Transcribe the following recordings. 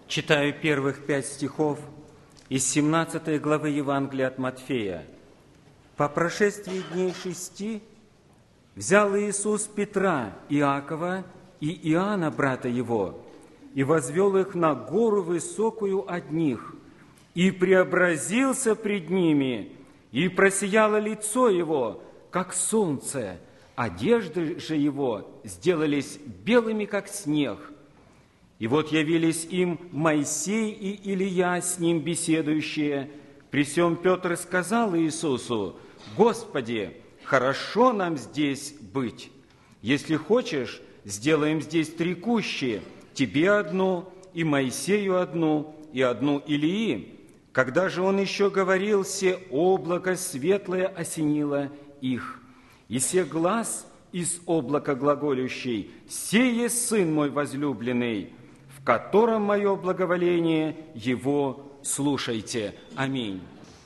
Читаю первых 5 стихов из 17 главы Евангелия от Матфея. «По прошествии дней 6 взял Иисус Петра, Иакова и Иоанна, брата его, и возвел их на гору высокую одних, и преобразился пред ними, и просияло лицо его, как солнце, одежды же его сделались белыми, как снег. И вот явились им Моисей и Илия, с ним беседующие. При сем Петр сказал Иисусу: Господи, хорошо нам здесь быть. Если хочешь, сделаем здесь 3 кущи, тебе одну, и Моисею одну, и одну Илии. Когда же он еще говорил, се облако светлое осенило их, и се глас из облака глаголющий: сей есть Сын мой возлюбленный, в котором мое благоволение, его слушайте. Аминь».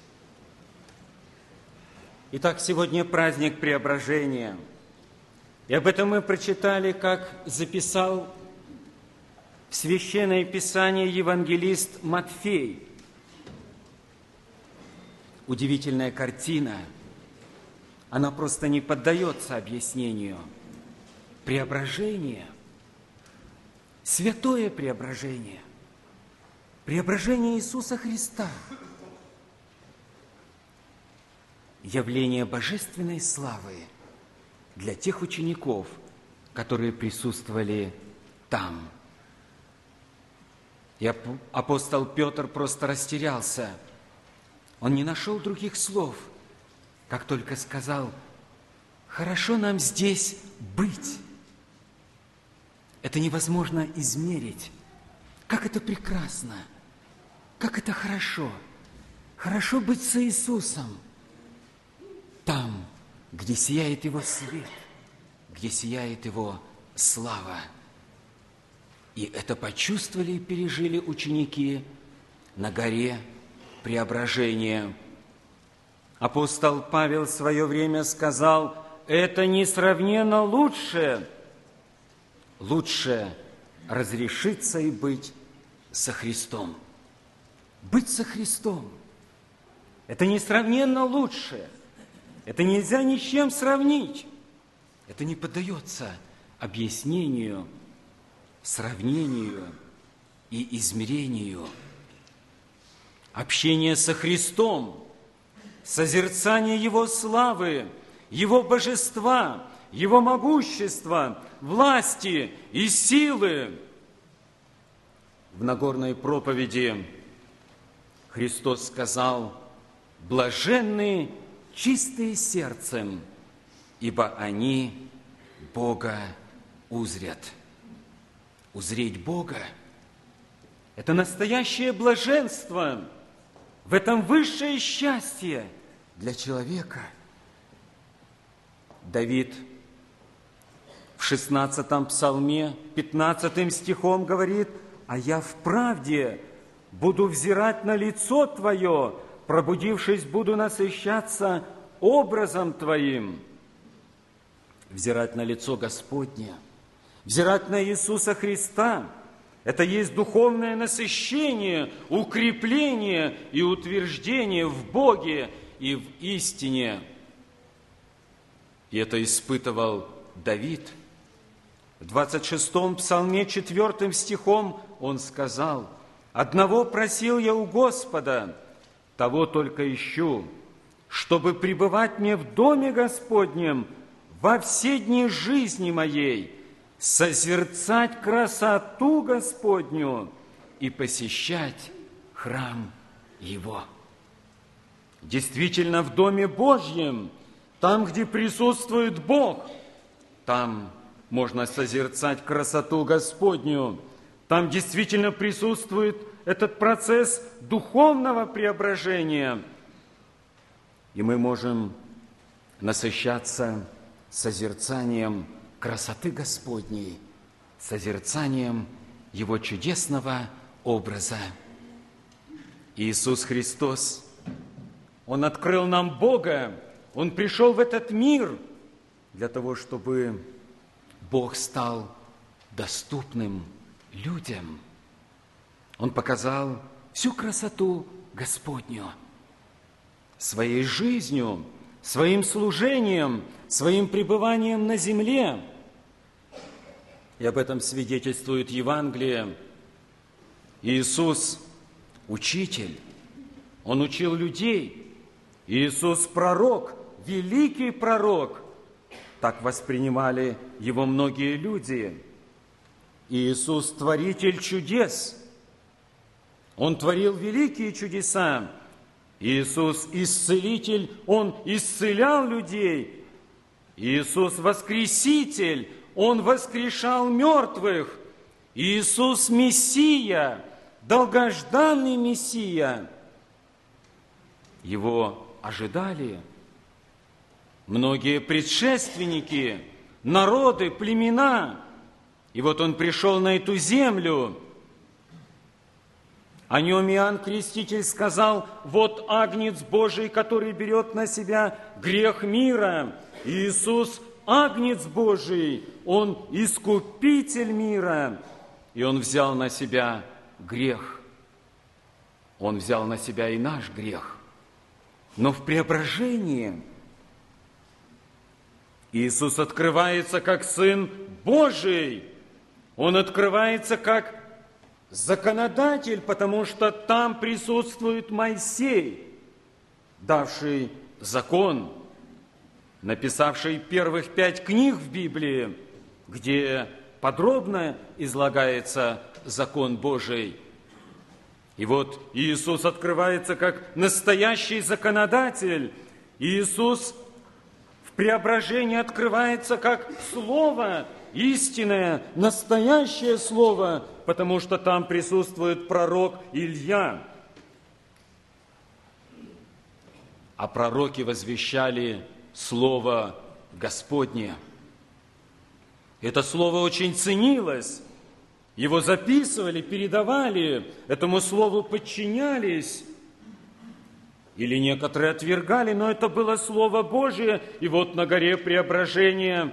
Итак, сегодня праздник Преображения. И об этом мы прочитали, как записал в Священное Писание евангелист Матфей. Удивительная картина. Она просто не поддается объяснению. Преображение. Святое преображение. Преображение Иисуса Христа. Явление божественной славы для тех учеников, которые присутствовали там. И апостол Петр просто растерялся. Он не нашел других слов, как только сказал: «Хорошо нам здесь быть». Это невозможно измерить. Как это прекрасно, как это хорошо. Хорошо быть с Иисусом. Там, где сияет Его свет, где сияет Его слава. И это почувствовали и пережили ученики на горе Преображения. Апостол Павел в свое время сказал: это несравненно лучше разрешиться и быть со Христом. Быть со Христом – это несравненно лучше. Это нельзя ни с чем сравнить. Это не поддается объяснению, сравнению и измерению. Общение со Христом, созерцание Его славы, Его божества, Его могущества, власти и силы. В Нагорной проповеди Христос сказал: «Блаженны чистые сердцем, ибо они Бога узрят». Узреть Бога – это настоящее блаженство, в этом высшее счастье для человека. Давид в 16-м псалме, 15 стихом говорит: «А я в правде буду взирать на лицо Твое, пробудившись, буду насыщаться образом Твоим». Взирать на лицо Господне, взирать на Иисуса Христа – это есть духовное насыщение, укрепление и утверждение в Боге и в истине. И это испытывал Давид. В 26-м псалме 4 стихом он сказал: «Одного просил я у Господа, того только ищу, чтобы пребывать мне в доме Господнем во все дни жизни моей, созерцать красоту Господню и посещать храм Его». Действительно, в Доме Божьем, там, где присутствует Бог, там можно созерцать красоту Господню. Там действительно присутствует этот процесс духовного преображения. И мы можем насыщаться созерцанием красоты Господней, созерцанием Его чудесного образа. Иисус Христос, Он открыл нам Бога, Он пришел в этот мир для того, чтобы Бог стал доступным людям. Он показал всю красоту Господню своей жизнью, своим служением, своим пребыванием на земле. И об этом свидетельствует Евангелие. Иисус – учитель, Он учил людей. Иисус – пророк, великий пророк. Так воспринимали Его многие люди. Иисус – творитель чудес. Он творил великие чудеса. Иисус – исцелитель, Он исцелял людей. Иисус – воскреситель, Он воскрешал мертвых. Иисус – Мессия, долгожданный Мессия. Его ожидали многие предшественники, народы, племена. И вот Он пришел на эту землю. О Нем Иоанн Креститель сказал: «Вот Агнец Божий, который берет на себя грех мира». Иисус – Агнец Божий, Он искупитель мира. И Он взял на себя грех. Он взял на себя и наш грех. Но в преображении Иисус открывается как Сын Божий. Он открывается как законодатель, потому что там присутствует Моисей, давший закон, написавший первых 5 книг в Библии, где подробно излагается закон Божий. И вот Иисус открывается как настоящий законодатель. Иисус в преображении открывается как Слово, истинное, настоящее Слово, потому что там присутствует пророк Илья. А пророки возвещали Слово Господне. Это Слово очень ценилось. Его записывали, передавали, этому Слову подчинялись. Или некоторые отвергали, но это было Слово Божие. И вот на горе Преображения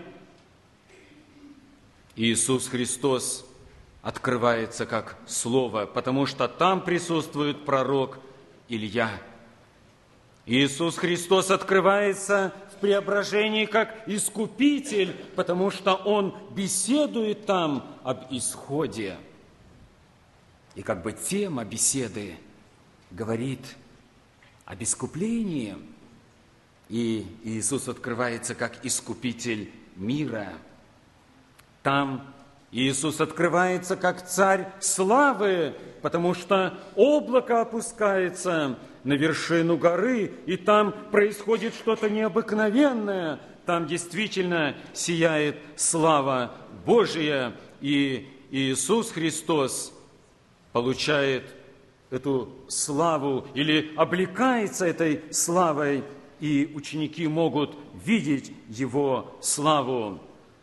Иисус Христос открывается как Слово, потому что там присутствует пророк Илья. Иисус Христос открывается в преображении как Искупитель, потому что Он беседует там об исходе. И как бы тема беседы говорит об искуплении. И Иисус открывается как Искупитель мира. Там Иисус открывается как Царь славы, потому что облако опускается на вершину горы, и там происходит что-то необыкновенное. Там действительно сияет слава Божия, и Иисус Христос получает эту славу или облекается этой славой, и ученики могут видеть Его славу.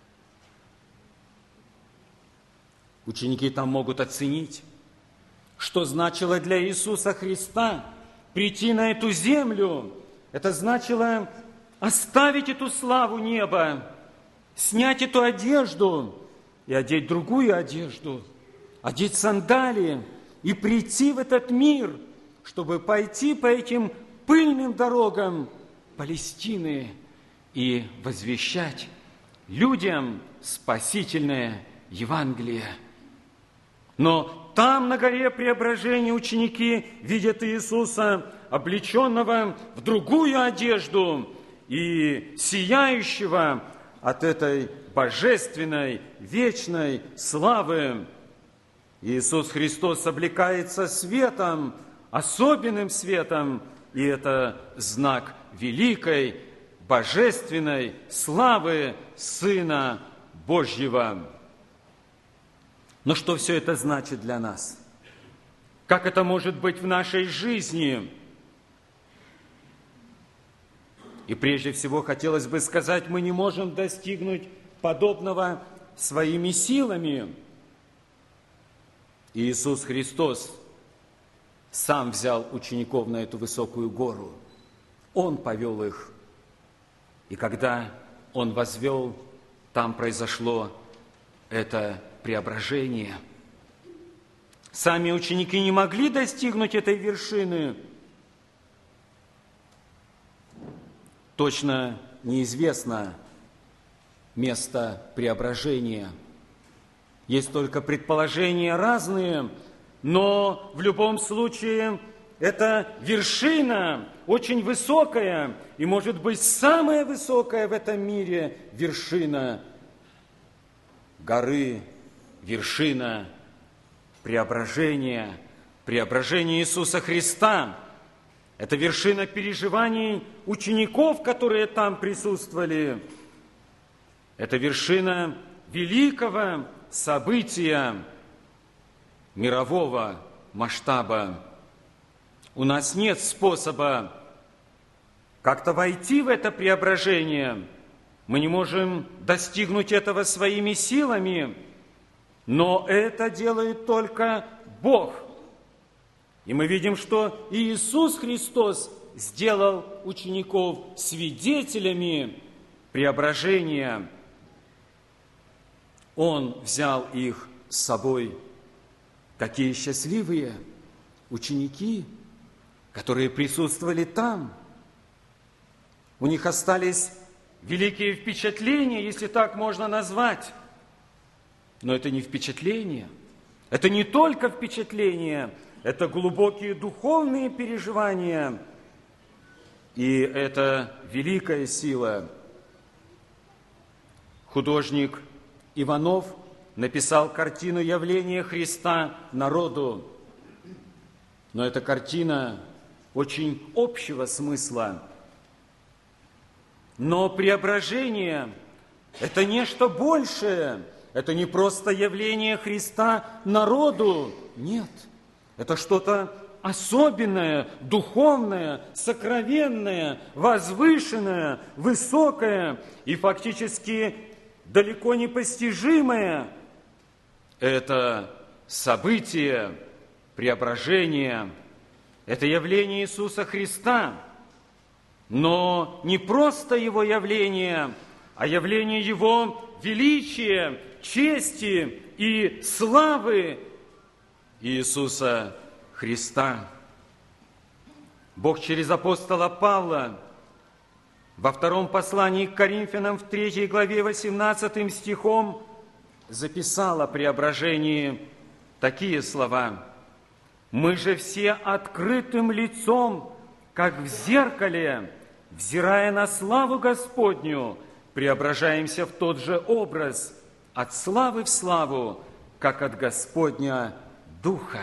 Ученики там могут оценить, что значило для Иисуса Христа прийти на эту землю. Это значило оставить эту славу неба, снять эту одежду и одеть другую одежду, одеть сандалии и прийти в этот мир, чтобы пойти по этим пыльным дорогам Палестины и возвещать людям спасительное Евангелие. Но там, на горе Преображения, ученики видят Иисуса, облеченного в другую одежду и сияющего от этой божественной, вечной славы. Иисус Христос облекается светом, особенным светом, и это знак великой, божественной славы Сына Божьего. Но что все это значит для нас? Как это может быть в нашей жизни? И прежде всего хотелось бы сказать, мы не можем достигнуть подобного своими силами. Иисус Христос сам взял учеников на эту высокую гору. Он повел их. И когда Он возвел, там произошло это преображение. Сами ученики не могли достигнуть этой вершины. Точно неизвестно место преображения. Есть только предположения разные, но в любом случае это вершина очень высокая, и, может быть, самая высокая в этом мире вершина горы, вершина преображения Иисуса Христа. Это вершина переживаний учеников, которые там присутствовали. Это вершина великого события мирового масштаба. У нас нет способа как-то войти в это преображение. Мы не можем достигнуть этого своими силами, но это делает только Бог. И мы видим, что Иисус Христос сделал учеников свидетелями преображения. Он взял их с собой. Какие счастливые ученики, которые присутствовали там. У них остались великие впечатления, если так можно назвать. Но это не впечатление. Это не только впечатление, это глубокие духовные переживания. И это великая сила. Художник Иванов написал картину явления Христа народу. Но эта картина очень общего смысла. Но преображение – это нечто большее. Это не просто явление Христа народу. Нет, это что-то особенное, духовное, сокровенное, возвышенное, высокое и фактически далеко не постижимое. Это событие преображения, это явление Иисуса Христа, но не просто Его явление, а явление Его величия, чести и славы Иисуса Христа. Бог через апостола Павла во втором послании к Коринфянам в 3 главе 18 стихом записал о преображении такие слова: «Мы же все открытым лицом, как в зеркале, взирая на славу Господню, преображаемся в тот же образ, от славы в славу, как от Господня Духа».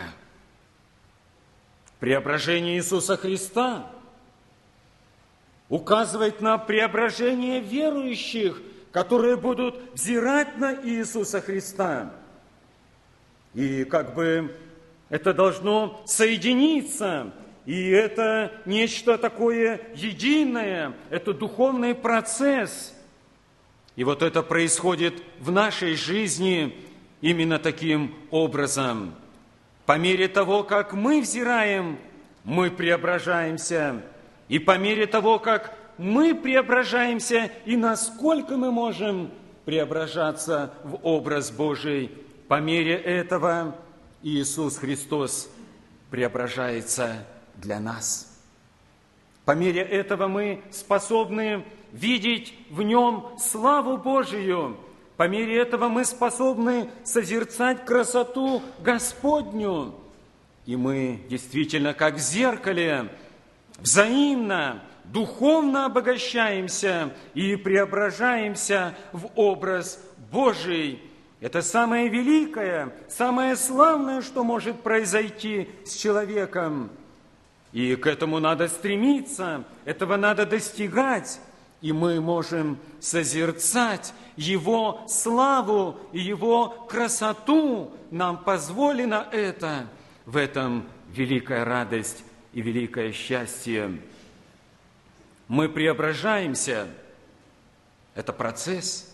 Преображение Иисуса Христа указывает на преображение верующих, которые будут взирать на Иисуса Христа. И как бы это должно соединиться, и это нечто такое единое, это духовный процесс. И вот это происходит в нашей жизни именно таким образом. По мере того, как мы взираем, мы преображаемся. И по мере того, как мы преображаемся, и насколько мы можем преображаться в образ Божий, по мере этого Иисус Христос преображается для нас. По мере этого мы способны видеть в Нем славу Божию. По мере этого мы способны созерцать красоту Господню. И мы действительно, как в зеркале, взаимно, духовно обогащаемся и преображаемся в образ Божий. Это самое великое, самое славное, что может произойти с человеком. И к этому надо стремиться, этого надо достигать. И мы можем созерцать Его славу и Его красоту. Нам позволено это. В этом великая радость и великое счастье. Мы преображаемся. Это процесс.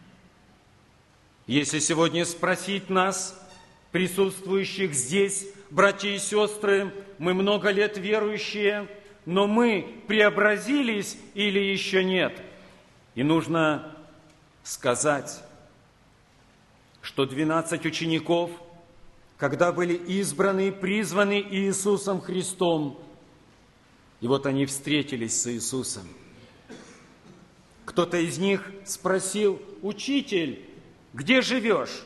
Если сегодня спросить нас, присутствующих здесь, братья и сестры, мы много лет верующие, но мы преобразились или еще нет? И нужно сказать, что 12 учеников, когда были избраны и призваны Иисусом Христом. И вот они встретились с Иисусом. Кто-то из них спросил: «Учитель, где живешь?»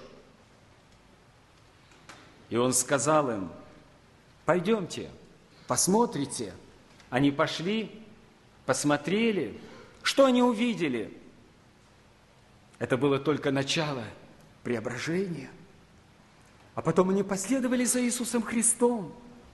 И он сказал им: «Пойдемте, посмотрите». Они пошли, посмотрели. Что они увидели? Это было только начало преображения. А потом они последовали за Иисусом Христом.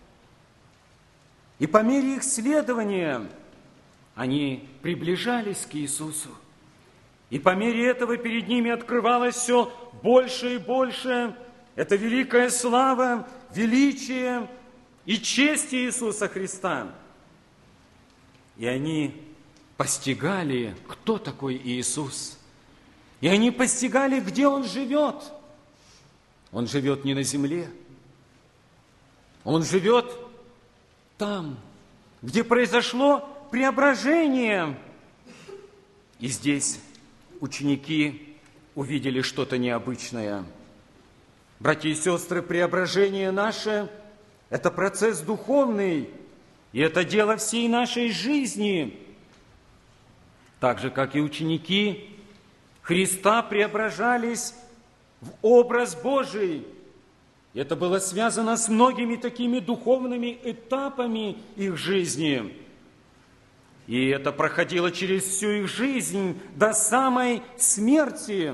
И по мере их следования они приближались к Иисусу. И по мере этого перед ними открывалось все больше и больше. Это великая слава, величие и честь Иисуса Христа. И они постигали, кто такой Иисус. И они постигали, где Он живет. Он живет не на земле. Он живет там, где произошло преображение. И здесь ученики увидели что-то необычное. Братья и сестры, преображение наше – это процесс духовный, и это дело всей нашей жизни. Так же, как и ученики Христа преображались в образ Божий. И это было связано с многими такими духовными этапами их жизни. И это проходило через всю их жизнь до самой смерти.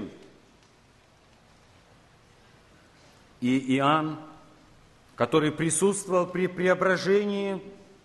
И Иоанн, который присутствовал при преображении,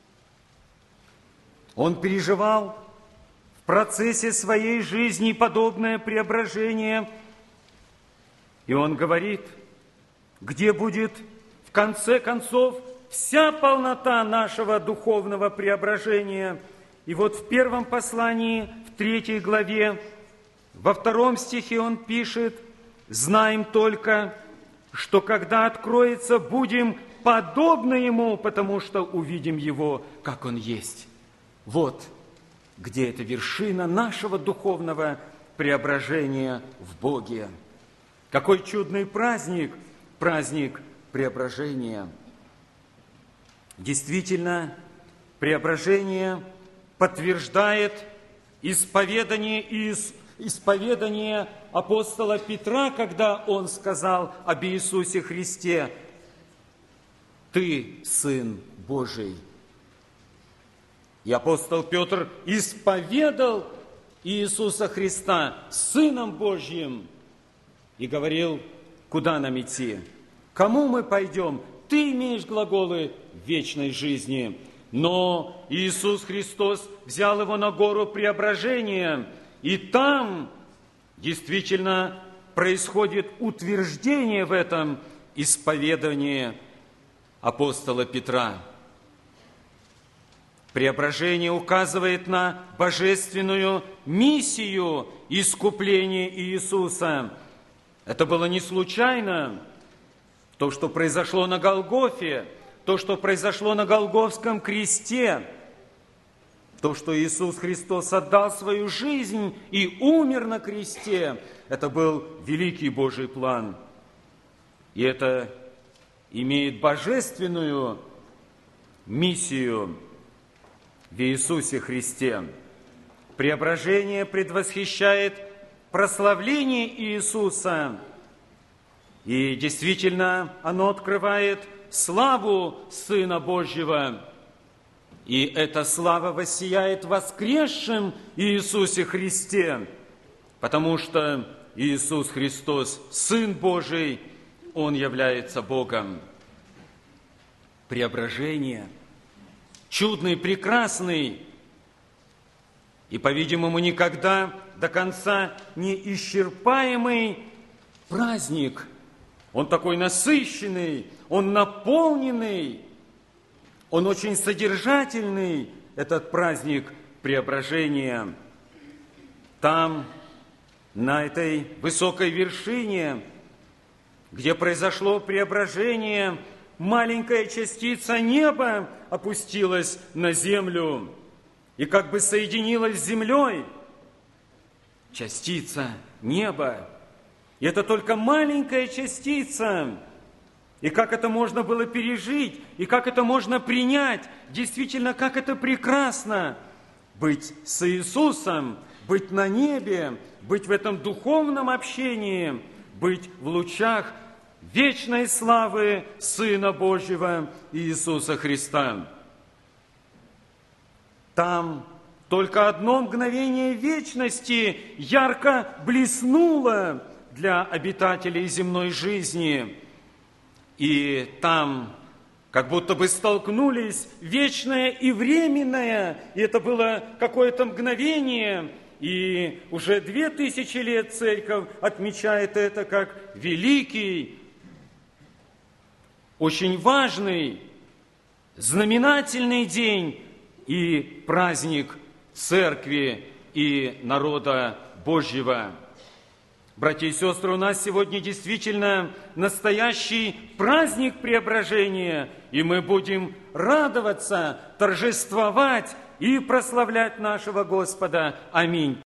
он переживал в процессе своей жизни подобное преображение. И он говорит: где будет в конце концов вся полнота нашего духовного преображения. И вот в первом послании, в 3 главе, во 2 стихе он пишет: «Знаем только, что когда откроется, будем подобны Ему, потому что увидим Его, как Он есть». Вот где эта вершина нашего духовного преображения в Боге. Какой чудный праздник, праздник преображения. Действительно, преображение подтверждает исповедание апостола Петра, когда он сказал об Иисусе Христе: «Ты Сын Божий». И апостол Петр исповедал Иисуса Христа Сыном Божьим и говорил: куда нам идти? Кому мы пойдем? Ты имеешь глаголы вечной жизни. Но Иисус Христос взял его на гору преображения, и там действительно происходит утверждение в этом исповедании апостола Петра. Преображение указывает на божественную миссию искупления Иисуса. Это было не случайно. То, что произошло на Голгофе, то, что произошло на Голгофском кресте, то, что Иисус Христос отдал свою жизнь и умер на кресте, это был великий Божий план. И это имеет божественную миссию в Иисусе Христе. Преображение предвосхищает прославление Иисуса. И действительно, оно открывает славу Сына Божьего. И эта слава воссияет в воскресшем Иисусе Христе, потому что Иисус Христос, Сын Божий, Он является Богом. Преображение чудный, прекрасный и, по-видимому, никогда до конца не исчерпаемый праздник. Он такой насыщенный, он наполненный, он очень содержательный, этот праздник преображения. Там, на этой высокой вершине, где произошло преображение, маленькая частица неба опустилась на землю и как бы соединилась с землей. Частица неба. И это только маленькая частица. и как это можно было пережить, и как это можно принять. Действительно, как это прекрасно быть с Иисусом, быть на небе, быть в этом духовном общении, быть в лучах вечной славы Сына Божьего Иисуса Христа. Там только одно мгновение вечности ярко блеснуло для обитателей земной жизни. И там как будто бы столкнулись вечное и временное, и это было какое-то мгновение, и уже 2000 лет Церковь отмечает это как великий, очень важный, знаменательный день и праздник Церкви и народа Божьего. Братья и сестры, у нас сегодня действительно настоящий праздник преображения, и мы будем радоваться, торжествовать и прославлять нашего Господа. Аминь.